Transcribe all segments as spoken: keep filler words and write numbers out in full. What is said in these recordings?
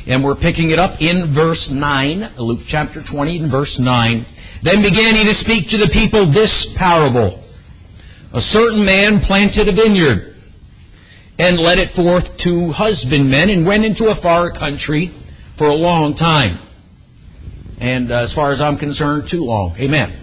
And we're picking it up in verse nine, Luke chapter twenty and verse nine. Then began he to speak to the people this parable. A certain man planted a vineyard, and led it forth to husbandmen, and went into a far country for a long time. And uh, as far as I'm concerned, too long. Amen.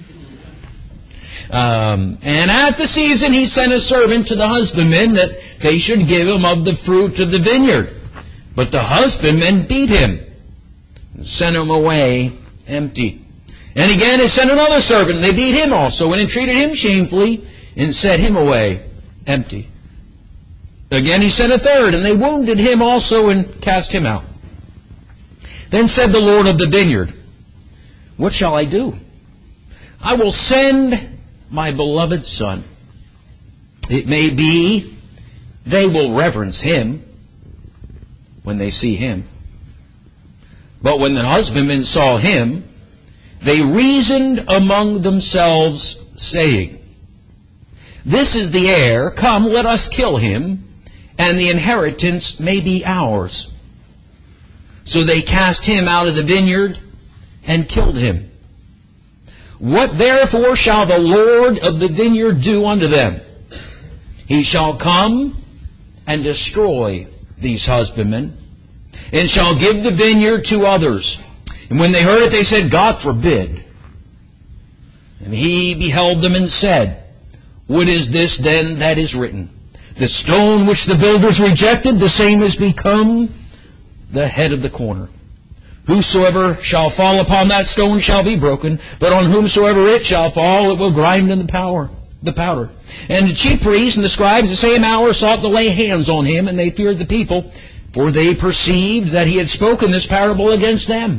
Um, and at the season he sent a servant to the husbandmen that they should give him of the fruit of the vineyard. But the husbandmen beat him and sent him away empty. And again he sent another servant, and they beat him also, and entreated him shamefully, and sent him away empty. Again he sent a third, and they wounded him also, and cast him out. Then said the Lord of the vineyard, what shall I do? I will send my beloved son. It may be they will reverence him when they see him. But when the husbandmen saw him, they reasoned among themselves, saying, this is the heir, come, let us kill him, and the inheritance may be ours. So they cast him out of the vineyard and killed him. What therefore shall the Lord of the vineyard do unto them? He shall come and destroy these husbandmen, and shall give the vineyard to others. And when they heard it, they said, God forbid. And he beheld them and said, what is this then that is written? The stone which the builders rejected, the same has become the head of the corner. Whosoever shall fall upon that stone shall be broken, but on whomsoever it shall fall, it will grind in the power, the powder. And the chief priests and the scribes the same hour sought to lay hands on him, and they feared the people, for they perceived that he had spoken this parable against them.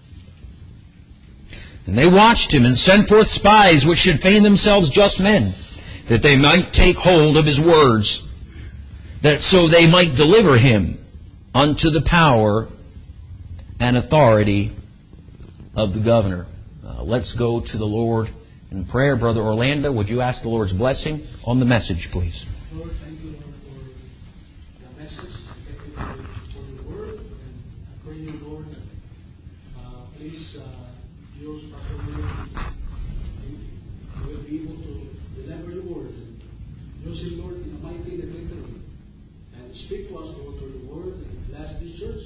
And they watched him, and sent forth spies which should feign themselves just men, that they might take hold of his words, that so they might deliver him unto the power and authority of the governor. Uh, let's go to the Lord in prayer. Brother Orlando, would you ask the Lord's blessing on the message, please? Lord, thank you, Lord, for the message. Thank you for the word. And I pray you, Lord, that uh, please uh, use Pastor William. We will be able to deliver your word. And use him, Lord, in a mighty and great way. And speak to us, Lord, through the word. And bless this church.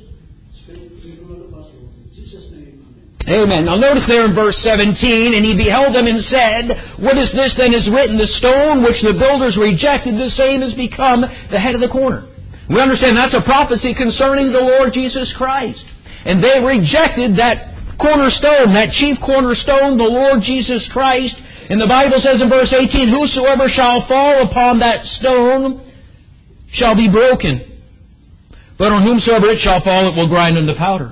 In Jesus' name, amen. Amen. Now notice there in verse seventeen, and he beheld them and said, what is this then is written? The stone which the builders rejected, the same has become the head of the corner. We understand that's a prophecy concerning the Lord Jesus Christ. And they rejected that cornerstone, that chief cornerstone, the Lord Jesus Christ. And the Bible says in verse eighteen, whosoever shall fall upon that stone shall be broken. But on whomsoever it shall fall, it will grind into powder.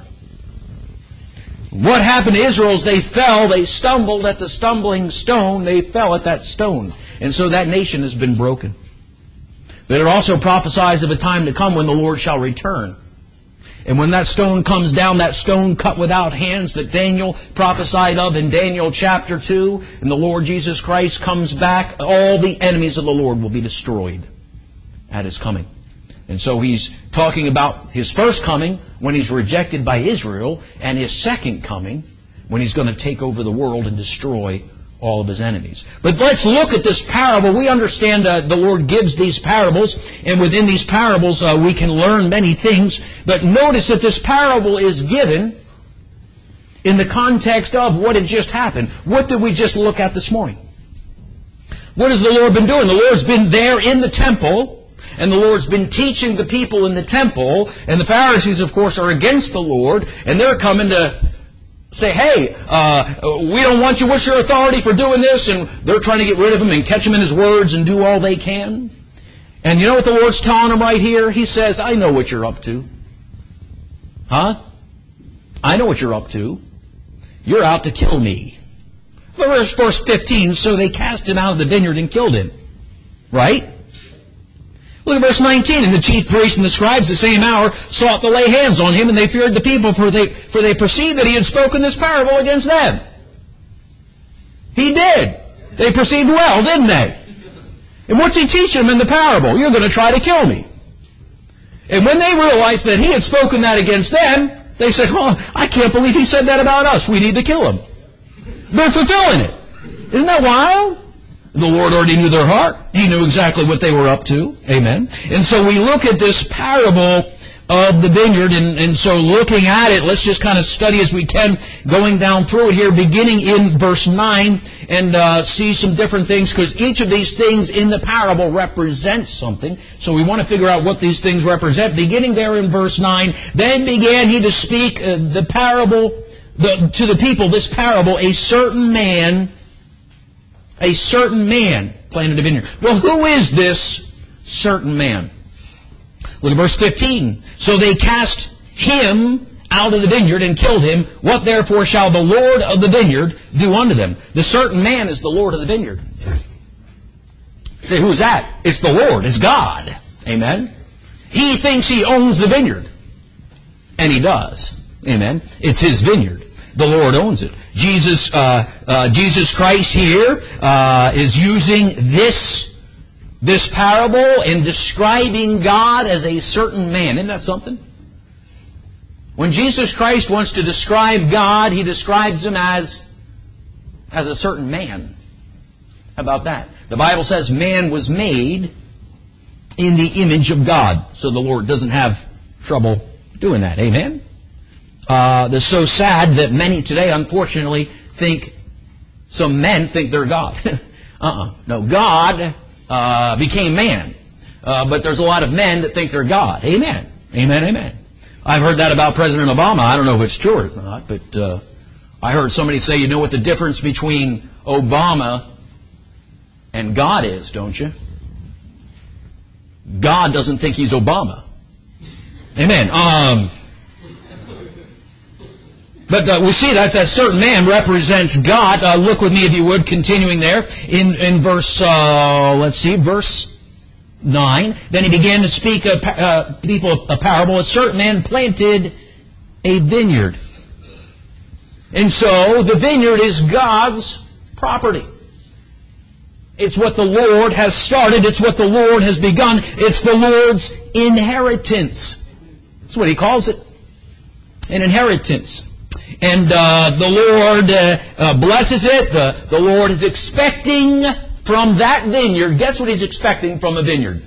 What happened to Israel is they fell, they stumbled at the stumbling stone, they fell at that stone. And so that nation has been broken. But it also prophesies of a time to come when the Lord shall return. And when that stone comes down, that stone cut without hands that Daniel prophesied of in Daniel chapter two, and the Lord Jesus Christ comes back, all the enemies of the Lord will be destroyed at His coming. And so he's talking about His first coming when He's rejected by Israel, and His second coming when He's going to take over the world and destroy all of His enemies. But let's look at this parable. We understand uh, the Lord gives these parables, and within these parables uh, we can learn many things. But notice that this parable is given in the context of what had just happened. What did we just look at this morning? What has the Lord been doing? The Lord's been there in the temple, and the Lord's been teaching the people in the temple, and the Pharisees, of course, are against the Lord, and they're coming to say, hey, uh, we don't want you. What's your authority for doing this? And they're trying to get rid of Him and catch Him in His words and do all they can. And you know what the Lord's telling them right here? He says, I know what you're up to. Huh? I know what you're up to. You're out to kill me. Verse fifteen, so they cast Him out of the vineyard and killed Him. Right? Look at verse nineteen. And the chief priests and the scribes the same hour sought to lay hands on Him, and they feared the people, for they, for they perceived that He had spoken this parable against them. He did. They perceived well, didn't they? And what's He teaching them in the parable? You're going to try to kill me. And when they realized that he had spoken that against them, they said, well, I can't believe he said that about us. We need to kill him. They're fulfilling it. Isn't that wild? The Lord already knew their heart. He knew exactly what they were up to. Amen. And so we look at this parable of the vineyard, and, and so looking at it, let's just kind of study as we can, going down through it here, beginning in verse nine, and uh, see some different things, because each of these things in the parable represents something. So we want to figure out what these things represent. Beginning there in verse nine, then began he to speak uh, the parable the, to the people, this parable, a certain man, a certain man planted a vineyard. Well, who is this certain man? Look at verse fifteen. So they cast him out of the vineyard and killed him. What therefore shall the Lord of the vineyard do unto them? The certain man is the Lord of the vineyard. Say, who's that? It's the Lord. It's God. Amen. He thinks he owns the vineyard. And he does. Amen. It's his vineyard. The Lord owns it. Jesus, uh, uh, Jesus Christ here uh, is using this This parable in describing God as a certain man. Isn't that something? When Jesus Christ wants to describe God, He describes Him as, as a certain man. How about that? The Bible says man was made in the image of God. So the Lord doesn't have trouble doing that. Amen? Uh, it's so sad that many today, unfortunately, think, some men think they're God. uh-uh. No, God Uh, became man. Uh, but there's a lot of men that think they're God. Amen. Amen, amen. I've heard that about President Obama. I don't know if it's true or not, but uh, I heard somebody say, you know what the difference between Obama and God is, don't you? God doesn't think he's Obama. Amen. Um, But uh, we see that that certain man represents God. Uh, look with me, if you would, continuing there in in verse. Uh, let's see, verse nine. Then he began to speak a uh, people a parable. A certain man planted a vineyard, and so the vineyard is God's property. It's what the Lord has started. It's what the Lord has begun. It's the Lord's inheritance. That's what he calls it, an inheritance. And uh, the Lord uh, uh, blesses it. The, the Lord is expecting from that vineyard. Guess what He's expecting from a vineyard?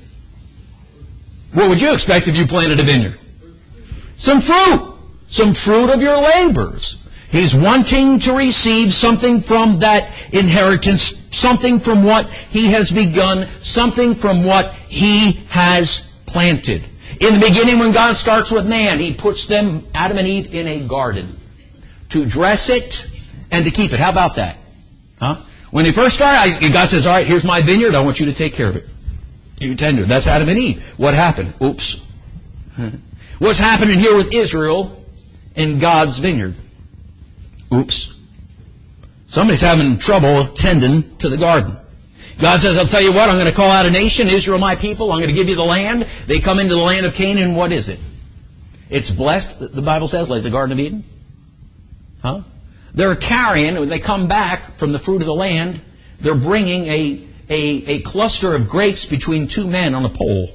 What would you expect if you planted a vineyard? Some fruit. Some fruit of your labors. He's wanting to receive something from that inheritance, something from what He has begun, something from what He has planted. In the beginning, when God starts with man, He puts them, Adam and Eve, in a garden to dress it and to keep it. How about that? Huh? When they first started, God says, all right, here's my vineyard. I want you to take care of it. You tend to. That's Adam and Eve. What happened? Oops. What's happening here with Israel in God's vineyard? Oops. Somebody's having trouble tending to the garden. God says, I'll tell you what, I'm going to call out a nation, Israel my people. I'm going to give you the land. They come into the land of Canaan. What is it? It's blessed, the Bible says, like the Garden of Eden. Huh? They're carrying, when they come back from the fruit of the land, they're bringing a, a, a cluster of grapes between two men on a pole.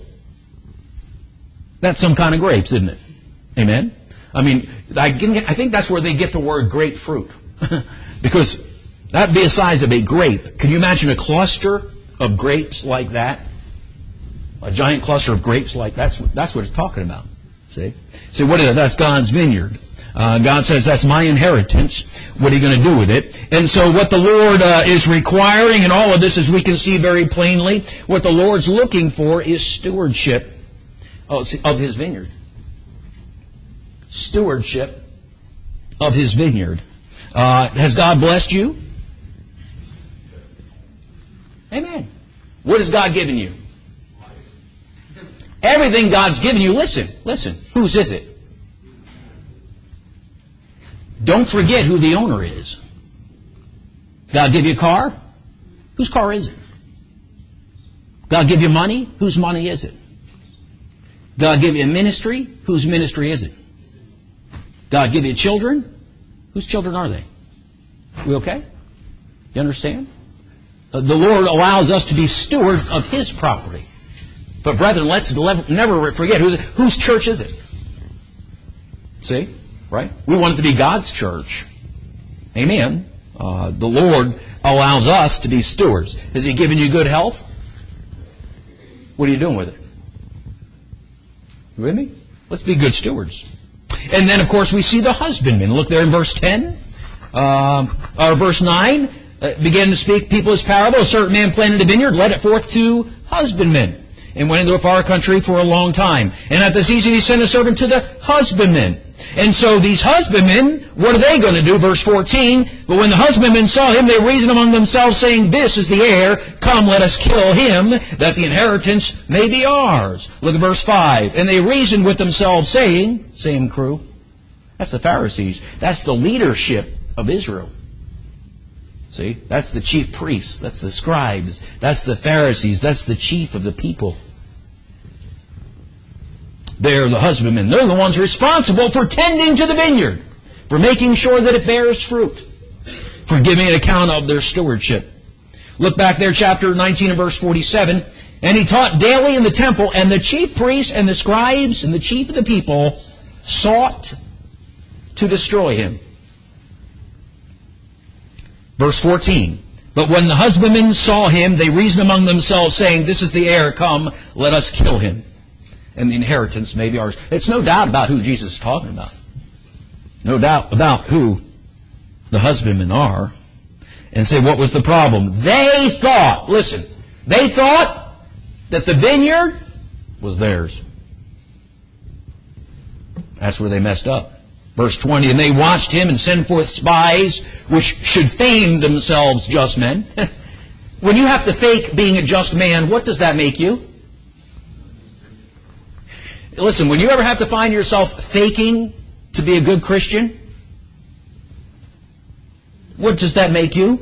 That's some kind of grapes, isn't it? Amen? I mean, I, I think that's where they get the word grapefruit. Because that'd be the size of a grape. Can you imagine a cluster of grapes like that? A giant cluster of grapes like that? That's, that's what it's talking about. See? See, what is it? That's God's vineyard. Uh, God says, that's my inheritance. What are you going to do with it? And so what the Lord uh, is requiring in all of this, as we can see very plainly, what the Lord's looking for is stewardship of, of His vineyard. Stewardship of His vineyard. Uh, has God blessed you? Amen. What has God given you? Everything God's given you. Listen, listen. Whose is it? Don't forget who the owner is. God give you a car? Whose car is it? God give you money? Whose money is it? God give you a ministry? Whose ministry is it? God give you children? Whose children are they? We okay? You understand? Uh, the Lord allows us to be stewards of His property. But brethren, let's never forget, whose, whose church is it? See? Right? We want it to be God's church. Amen. Uh, the Lord allows us to be stewards. Has He given you good health? What are you doing with it? You with me? Let's be good stewards. And then, of course, we see the husbandman. Look there in verse ten. Uh, or verse nine. Uh, began to speak people's parable. A certain man planted a vineyard, led it forth to husbandmen, and went into a far country for a long time. And at the season he sent a servant to the husbandmen. And so these husbandmen, what are they going to do? Verse fourteen, but when the husbandmen saw him, they reasoned among themselves, saying, this is the heir. Come, let us kill him, that the inheritance may be ours. Look at verse five. And they reasoned with themselves, saying, same crew. That's the Pharisees. That's the leadership of Israel. See? That's the chief priests. That's the scribes. That's the Pharisees. That's the chief of the people. They're the husbandmen. They're the ones responsible for tending to the vineyard, for making sure that it bears fruit, for giving an account of their stewardship. Look back there, chapter nineteen and verse forty-seven. And he taught daily in the temple, and the chief priests and the scribes and the chief of the people sought to destroy him. Verse fourteen. But when the husbandmen saw him, they reasoned among themselves, saying, this is the heir. Come, let us kill him, and the inheritance may be ours. It's no doubt about who Jesus is talking about. No doubt about who the husbandmen are. And say, what was the problem? They thought, listen, they thought that the vineyard was theirs. That's where they messed up. Verse twenty, and they watched him and sent forth spies, which should feign themselves just men. When you have to fake being a just man, what does that make you? Listen, when you ever have to find yourself faking to be a good Christian, what does that make you?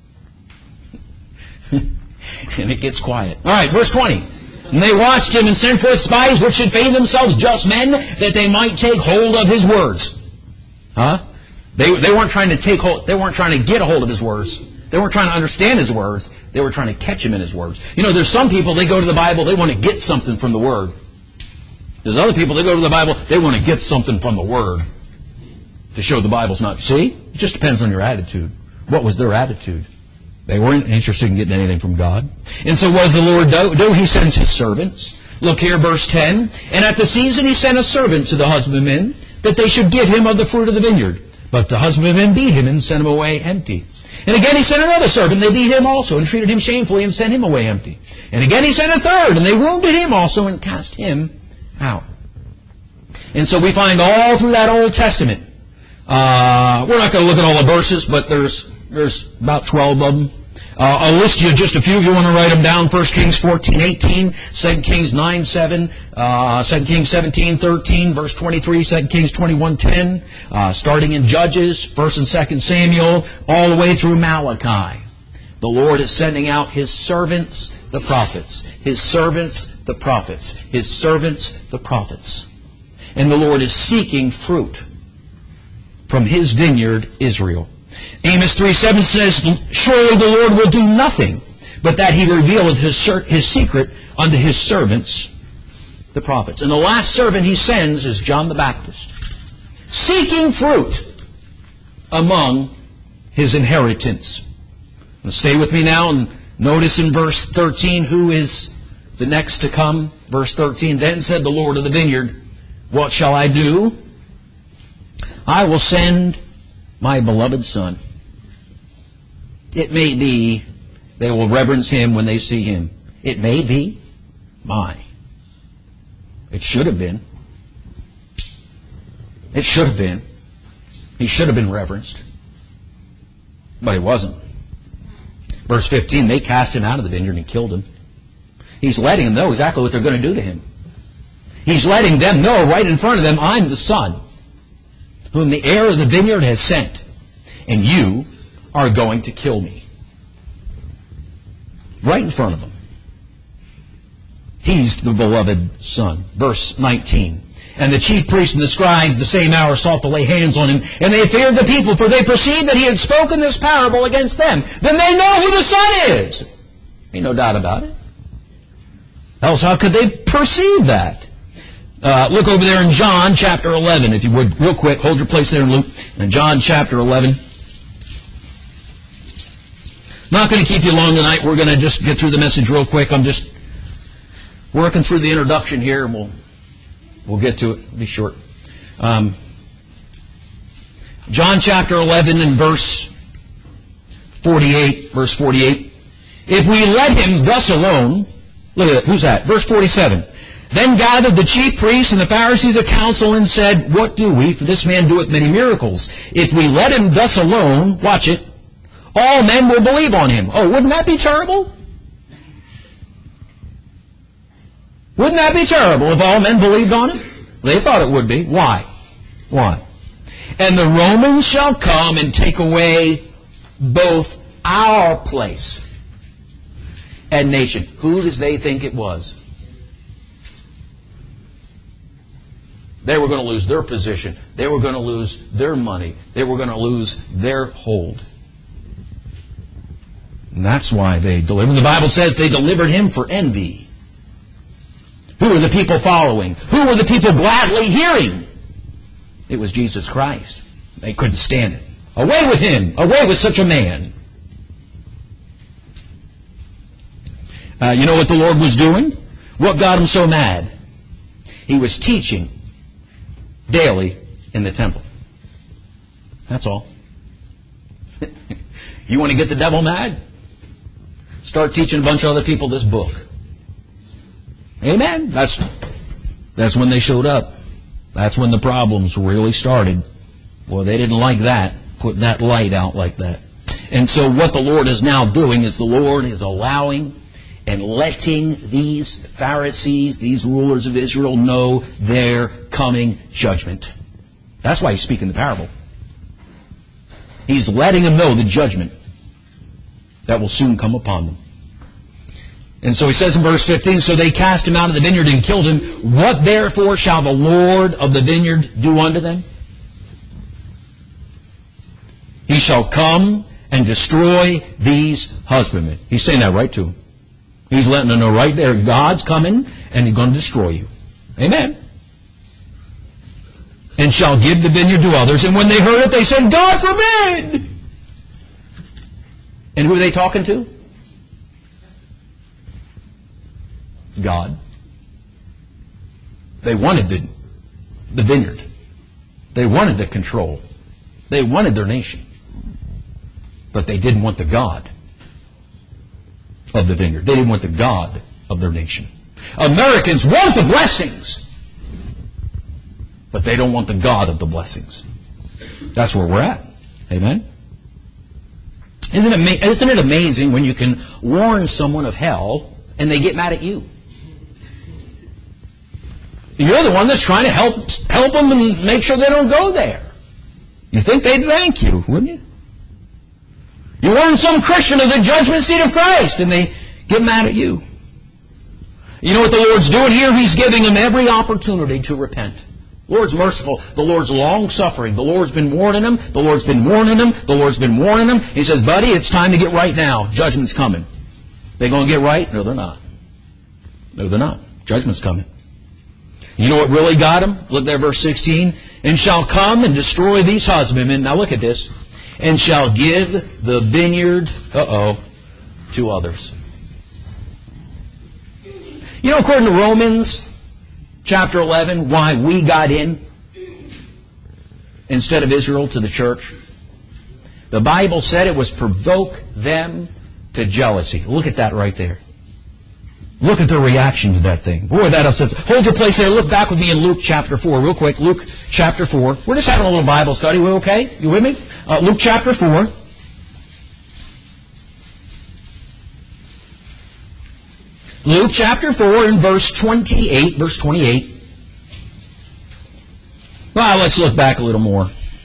And it gets quiet. All right, verse twenty. And they watched him and sent forth spies which should feign themselves just men, that they might take hold of his words. Huh? They, they weren't trying to take hold, they weren't trying to get a hold of his words. They weren't trying to understand his words. They were trying to catch him in his words. You know, there's some people, they go to the Bible, they want to get something from the Word. There's other people, they go to the Bible, they want to get something from the Word to show the Bible's not. See? It just depends on your attitude. What was their attitude? They weren't interested in getting anything from God. And so what does the Lord do? He sends His servants. Look here, verse ten. And at the season He sent a servant to the husbandmen, that they should give him of the fruit of the vineyard. But the husbandmen beat him and sent him away empty. And again He sent another servant. They beat him also and treated him shamefully and sent him away empty. And again He sent a third, and they wounded him also and cast him out. And so we find all through that Old Testament. Uh, we're not going to look at all the verses, but there's there's about twelve of them. Uh, I'll list you just a few if you want to write them down. First Kings fourteen, eighteen, Second Kings nine, seven, uh, Second Kings seventeen, thirteen, verse twenty-three, Second Kings twenty-one, ten, uh, starting in Judges, First and Second Samuel, all the way through Malachi. The Lord is sending out His servants, the prophets. His servants, the prophets. His servants, the prophets. And the Lord is seeking fruit from His vineyard, Israel. Amos three seven says, surely the Lord will do nothing, but that He revealeth his, his secret unto His servants, the prophets. And the last servant He sends is John the Baptist, seeking fruit among His inheritance. Now stay with me now and notice in verse thirteen who is the next to come. Verse thirteen, then said the Lord of the vineyard, what shall I do? I will send my beloved Son. It may be they will reverence Him when they see Him. It may be. My. It should have been. It should have been. He should have been reverenced. But He wasn't. Verse fifteen, they cast Him out of the vineyard and killed Him. He's letting them know exactly what they're going to do to Him. He's letting them know right in front of them, I'm the Son, whom the heir of the vineyard has sent, and you are going to kill me. Right in front of them. He's the beloved Son. Verse nineteen. And the chief priests and the scribes the same hour sought to lay hands on Him, and they feared the people, for they perceived that He had spoken this parable against them. Then they know who the Son is. Ain't no doubt about it. Else how could they perceive that? Uh, look over there in John chapter eleven, if you would, real quick. Hold your place there in Luke. In John chapter eleven. Not going to keep you long tonight. We're going to just get through the message real quick. I'm just working through the introduction here, and we'll we'll get to it. It'll be short. Um, John chapter eleven and verse forty-eight. Verse forty-eight. If we let him thus alone, look at it. Who's that? Verse forty-seven. Then gathered the chief priests and the Pharisees a council and said, what do we? For this man doeth many miracles. If we let him thus alone, watch it, all men will believe on him. Oh, wouldn't that be terrible? Wouldn't that be terrible if all men believed on him? They thought it would be. Why? Why? And the Romans shall come and take away both our place and nation. Who does they think it was? They were going to lose their position. They were going to lose their money. They were going to lose their hold. And that's why they delivered. The Bible says they delivered him for envy. Who were the people following? Who were the people gladly hearing? It was Jesus Christ. They couldn't stand it. Away with him. Away with such a man. Uh, you know what the Lord was doing? What got him so mad? He was teaching daily in the temple. That's all. You want to get the devil mad? Start teaching a bunch of other people this book. Amen. That's that's when they showed up. That's when the problems really started. Well, they didn't like that, putting that light out like that. And so what the Lord is now doing is the Lord is allowing and letting these Pharisees, these rulers of Israel, know their coming judgment. That's why he's speaking the parable. He's letting them know the judgment that will soon come upon them. And so he says in verse fifteen, so they cast him out of the vineyard and killed him. What therefore shall the Lord of the vineyard do unto them? He shall come and destroy these husbandmen. He's saying that right to them. He's letting them know right there, God's coming and he's going to destroy you. Amen. And shall give the vineyard to others. And when they heard it, they said, God forbid! And who are they talking to? God. They wanted the, the vineyard. They wanted the control. They wanted their nation. But they didn't want the God of the vineyard. They didn't want the God of their nation. Americans want the blessings, but they don't want the God of the blessings. That's where we're at. Amen? Isn't it, ama- isn't it amazing when you can warn someone of hell and they get mad at you? You're the one that's trying to help help them and make sure they don't go there. You think they'd thank you, wouldn't you? You warn some Christian of the judgment seat of Christ, and they get mad at you. You know what the Lord's doing here? He's giving them every opportunity to repent. The Lord's merciful. The Lord's long-suffering. The Lord's been warning them. The Lord's been warning them. The Lord's been warning them. He says, buddy, it's time to get right now. Judgment's coming. They going to get right? No, they're not. No, they're not. Judgment's coming. You know what really got them? Look there, verse sixteen. And shall come and destroy these husbandmen. Now look at this. And shall give the vineyard, uh-oh, to others. You know, according to Romans chapter eleven, why we got in instead of Israel to the church? The Bible said it was provoke them to jealousy. Look at that right there. Look at their reaction to that thing. Boy, that upsets. Hold your place there. Look back with me in Luke chapter four real quick. Luke chapter four. We're just having a little Bible study. We okay? You with me? Uh, Luke chapter four. Luke chapter four and verse twenty-eight. Verse twenty-eight. Well, let's look back a little more.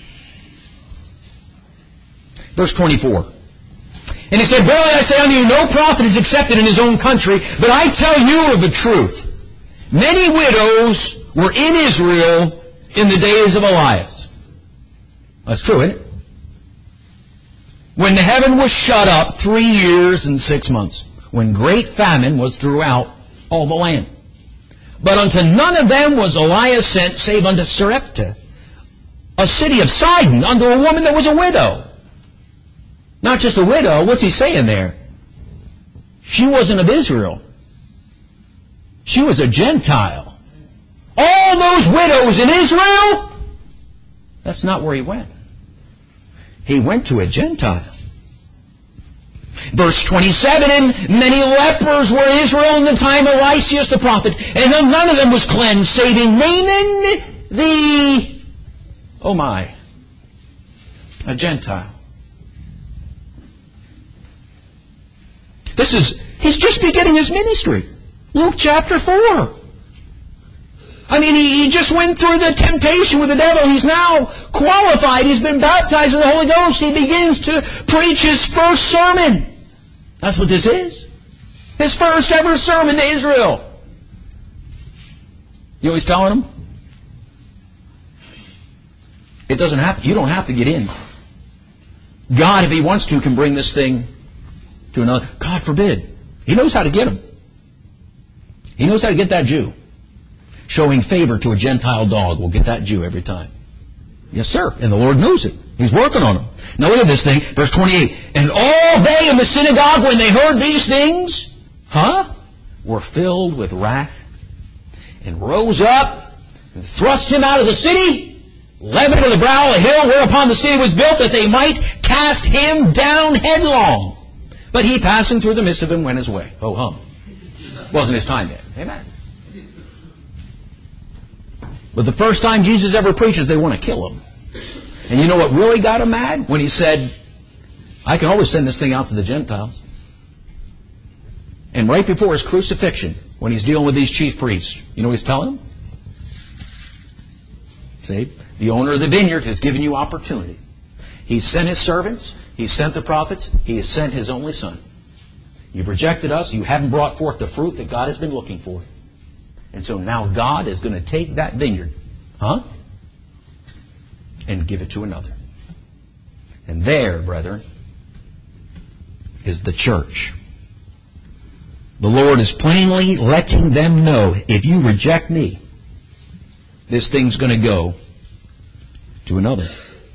Verse twenty-four. And he said, verily I say unto you, no prophet is accepted in his own country, but I tell you of the truth. Many widows were in Israel in the days of Elias. That's true, isn't it? When the heaven was shut up three years and six months. When great famine was throughout all the land. But unto none of them was Elias sent, save unto Sarepta, a city of Sidon, unto a woman that was a widow. Not just a widow, what's he saying there? She wasn't of Israel. She was a Gentile. All those widows in Israel, that's not where he went. He went to a Gentile. Verse twenty-seven, and many lepers were in Israel in the time of Eliseus the prophet, and none of them was cleansed, saving Naaman the, oh my, a Gentile. This is, he's just beginning his ministry. Luke chapter four. I mean, he, he just went through the temptation with the devil. He's now qualified. He's been baptized in the Holy Ghost. He begins to preach his first sermon. That's what this is. His first ever sermon to Israel. You know what he's telling them? It doesn't have to, you don't have to get in. God, if He wants to, can bring this thing to another. God forbid. He knows how to get him. He knows how to get that Jew. Showing favor to a Gentile dog will get that Jew every time. Yes, sir. And the Lord knows it. He's working on him. Now look at this thing. Verse twenty-eight. And all they in the synagogue, when they heard these things, huh, were filled with wrath, and rose up, and thrust him out of the city, led him to the brow of a hill whereupon the city was built, that they might cast him down headlong. But he, passing through the midst of them, went his way. Oh, hum. Wasn't his time yet. Amen. But the first time Jesus ever preaches, they want to kill him. And you know what really got him mad? When he said, I can always send this thing out to the Gentiles. And right before his crucifixion, when he's dealing with these chief priests, you know what he's telling them? See, the owner of the vineyard has given you opportunity. He sent His servants. He sent the prophets. He has sent His only Son. You've rejected us. You haven't brought forth the fruit that God has been looking for. And so now God is going to take that vineyard, huh? And give it to another. And there, brethren, is the church. The Lord is plainly letting them know, if you reject me, this thing's going to go to another.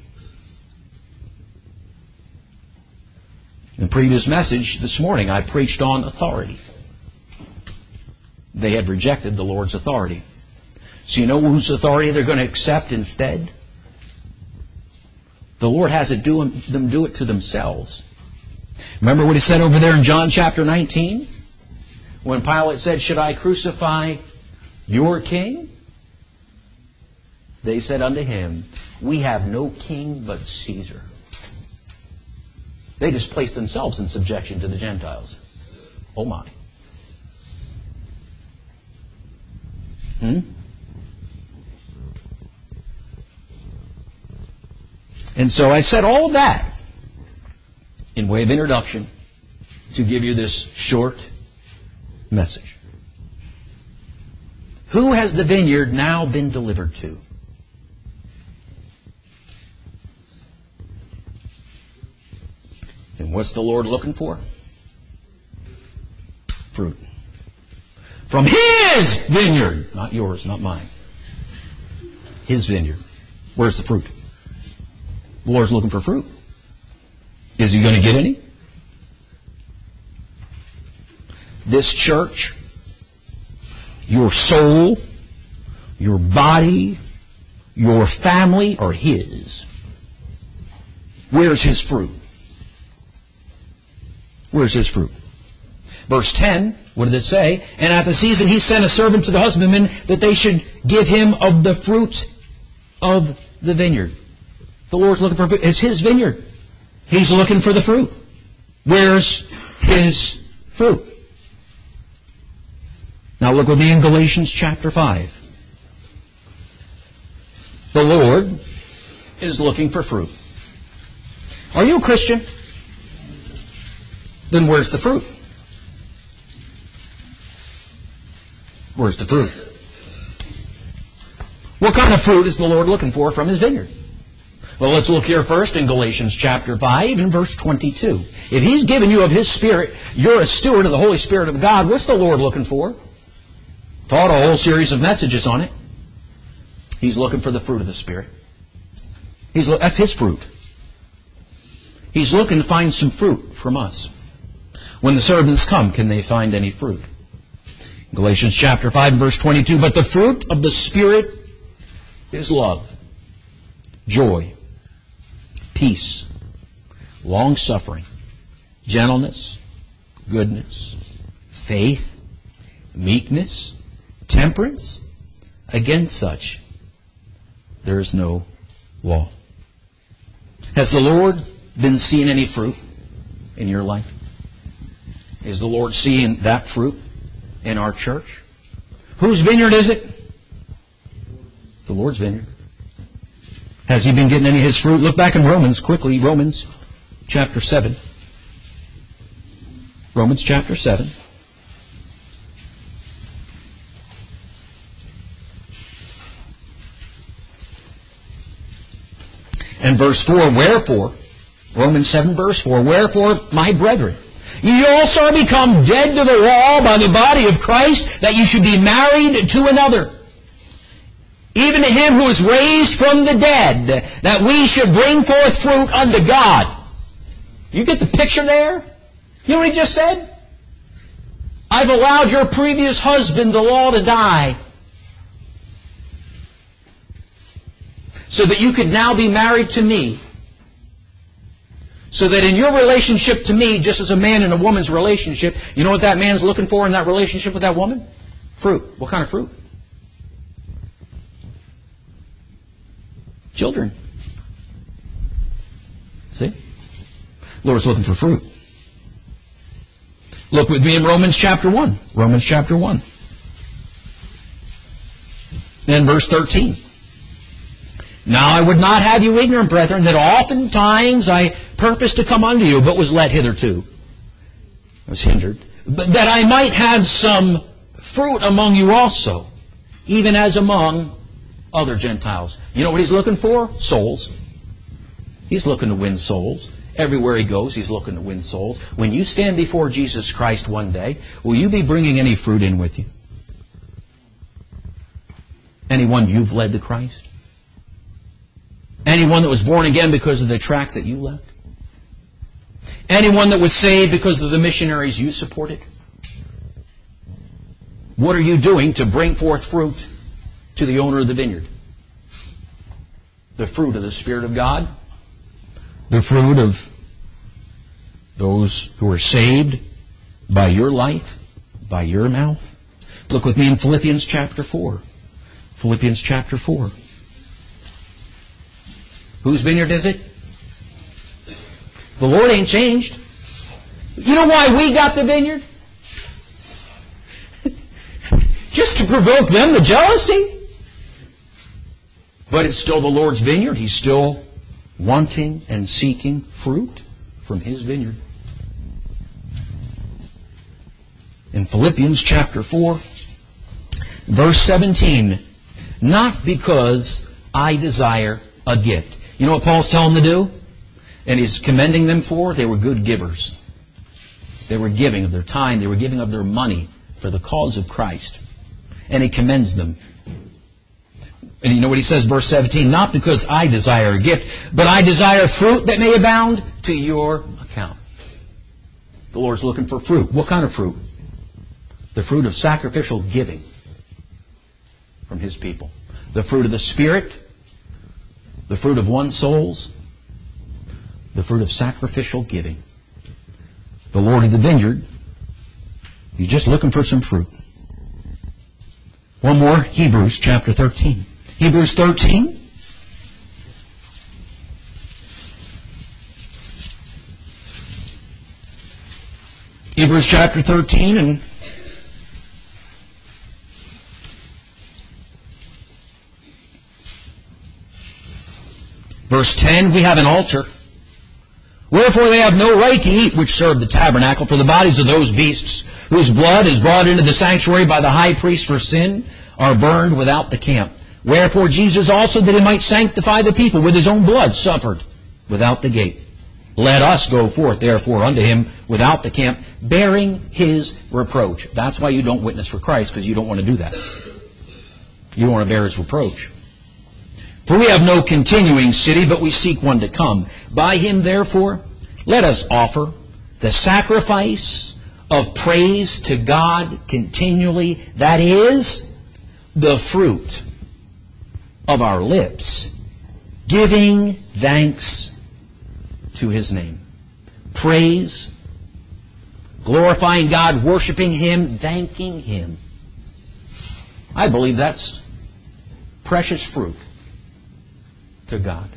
In the previous message this morning, I preached on authority. They had rejected the Lord's authority. So you know whose authority they're going to accept instead? The Lord has it do them do it to themselves. Remember what He said over there in John chapter nineteen? When Pilate said, should I crucify your king? They said unto Him, we have no king but Caesar. They just placed themselves in subjection to the Gentiles. Oh my. Hmm? And so I said all of that in way of introduction to give you this short message. Who has the vineyard now been delivered to? And what's the Lord looking for? Fruit. From His vineyard. Not yours, not mine. His vineyard. Where's the fruit? The Lord's looking for fruit. Is He going to get any? This church, your soul, your body, your family are His. Where's His fruit? Where's His fruit? Verse ten, what did it say? And at the season He sent a servant to the husbandmen that they should give him of the fruit of the vineyard. The Lord's looking for fruit. It's His vineyard. He's looking for the fruit. Where's His fruit? Now look with me in Galatians chapter five. The Lord is looking for fruit. Are you a Christian? Then where's the fruit? Where's the fruit? What kind of fruit is the Lord looking for from His vineyard? Well, let's look here first in Galatians chapter five and verse twenty-two. If He's given you of His Spirit, you're a steward of the Holy Spirit of God. What's the Lord looking for? Taught a whole series of messages on it. He's looking for the fruit of the Spirit. He's lo- that's His fruit. He's looking to find some fruit from us. When the servants come, can they find any fruit? Galatians chapter five and verse twenty-two, but the fruit of the Spirit is love, joy, peace, long-suffering, gentleness, goodness, faith, meekness, temperance. Against such there is no law. Has the Lord been seeing any fruit in your life? Is the Lord seeing that fruit in our church? Whose vineyard is it? It's the Lord's vineyard. Has He been getting any of His fruit? Look back in Romans quickly. Romans chapter seven. Romans chapter seven. And verse four, wherefore, Romans seven verse four, wherefore, my brethren, ye also are become dead to the law by the body of Christ, that you should be married to another, even to Him who is raised from the dead, that we should bring forth fruit unto God. You get the picture there? You know what he just said? I've allowed your previous husband, the law, to die, so that you could now be married to me. So that in your relationship to me, just as a man and a woman's relationship, you know what that man's looking for in that relationship with that woman? Fruit. What kind of fruit? Children. See? The Lord's looking for fruit. Look with me in Romans chapter one. Romans chapter one. And verse thirteen. Now I would not have you ignorant, brethren, that oftentimes I purposed to come unto you, but was let hitherto. I was hindered. But that I might have some fruit among you also, even as among other Gentiles. You know what He's looking for? Souls. He's looking to win souls. Everywhere He goes, He's looking to win souls. When you stand before Jesus Christ one day, will you be bringing any fruit in with you? Anyone you've led to Christ? Anyone that was born again because of the tract that you left? Anyone that was saved because of the missionaries you supported? What are you doing to bring forth fruit to the owner of the vineyard? The fruit of the Spirit of God? The fruit of those who are saved by your life, by your mouth? Look with me in Philippians chapter four. Philippians chapter four. Whose vineyard is it? The Lord ain't changed. You know why we got the vineyard? Just to provoke them to jealousy. But it's still the Lord's vineyard. He's still wanting and seeking fruit from His vineyard. In Philippians chapter four, verse seventeen, not because I desire a gift. You know what Paul's telling them to do? And he's commending them for? They were good givers. They were giving of their time. They were giving of their money for the cause of Christ. And he commends them. And you know what he says, verse seventeen? Not because I desire a gift, but I desire fruit that may abound to your account. The Lord's looking for fruit. What kind of fruit? The fruit of sacrificial giving from His people. The fruit of the Spirit. The fruit of one's souls. The fruit of sacrificial giving. The Lord of the vineyard, He's just looking for some fruit. One more, Hebrews chapter thirteen. Hebrews thirteen. Hebrews chapter thirteen and verse ten, we have an altar. Wherefore they have no right to eat which serve the tabernacle, for the bodies of those beasts whose blood is brought into the sanctuary by the high priest for sin are burned without the camp. Wherefore Jesus also, that He might sanctify the people with His own blood, suffered without the gate. Let us go forth, therefore, unto him without the camp, bearing his reproach. That's why you don't witness for Christ, because you don't want to do that. You don't want to bear his reproach. For we have no continuing city, but we seek one to come. By him, therefore, let us offer the sacrifice of praise to God continually. That is the fruit of our lips, giving thanks to his name. Praise, glorifying God, worshiping him, thanking him. I believe that's precious fruit to God.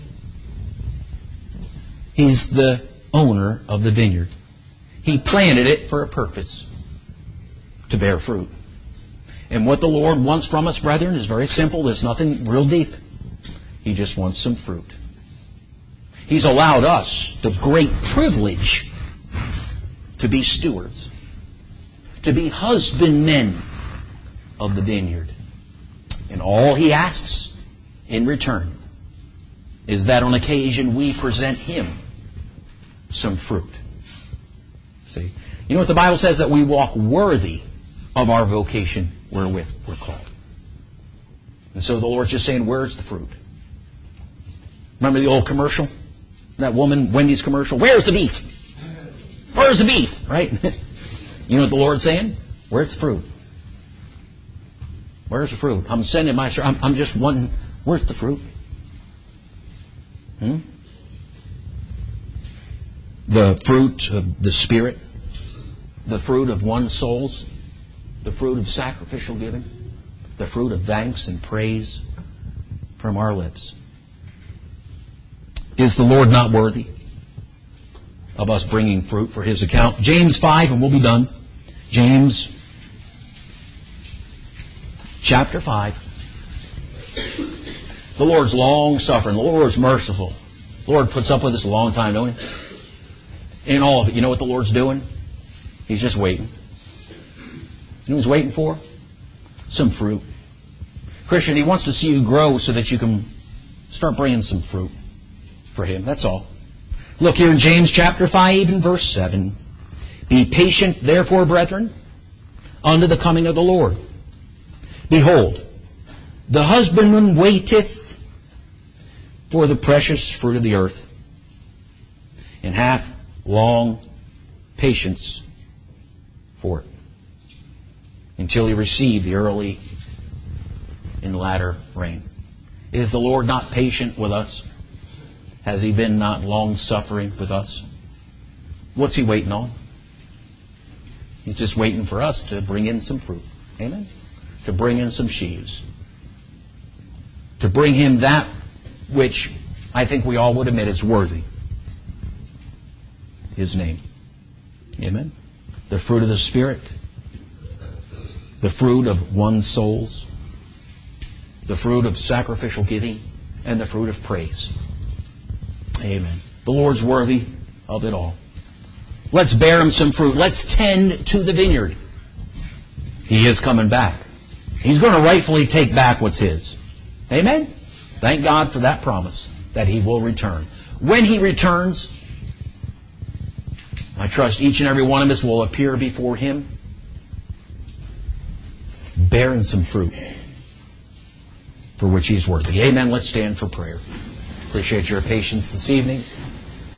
He's the owner of the vineyard. He planted it for a purpose, to bear fruit. And what the Lord wants from us, brethren, is very simple. There's nothing real deep. He just wants some fruit. He's allowed us the great privilege to be stewards, to be husbandmen of the vineyard. And all he asks in return is that on occasion we present him some fruit. See? You know what the Bible says? That we walk worthy of our vocation wherewith we're called. And so the Lord's just saying, where's the fruit? Remember the old commercial? That woman, Wendy's commercial? Where's the beef? Where's the beef? Right? You know what the Lord's saying? Where's the fruit? Where's the fruit? I'm sending my... I'm, I'm just wanting... Where's the fruit? Hmm? The fruit of the Spirit, the fruit of one's souls, the fruit of sacrificial giving, the fruit of thanks and praise from our lips. Is the Lord not worthy of us bringing fruit for his account? James five, and we'll be done. James chapter five. The Lord's long-suffering. The Lord's merciful. The Lord puts up with us a long time, don't he? In all of it, you know what the Lord's doing? He's just waiting. You know what he's waiting for? Some fruit. Christian, he wants to see you grow so that you can start bringing some fruit for him. That's all. Look here in James chapter five and verse seven. Be patient, therefore, brethren, unto the coming of the Lord. Behold, the husbandman waiteth for the precious fruit of the earth, and hath long patience for it, until he receive the early and latter rain. Is the Lord not patient with us? Has he been not long-suffering with us? What's he waiting on? He's just waiting for us to bring in some fruit. Amen? To bring in some sheaves. To bring him that which I think we all would admit is worthy. His name. Amen? The fruit of the Spirit. The fruit of one's souls. The fruit of sacrificial giving. And the fruit of praise. Amen. The Lord's worthy of it all. Let's bear him some fruit. Let's tend to the vineyard. He is coming back. He's going to rightfully take back what's his. Amen? Thank God for that promise that he will return. When he returns, I trust each and every one of us will appear before him bearing some fruit for which he's worthy. Amen. Let's stand for prayer. Appreciate your patience this evening.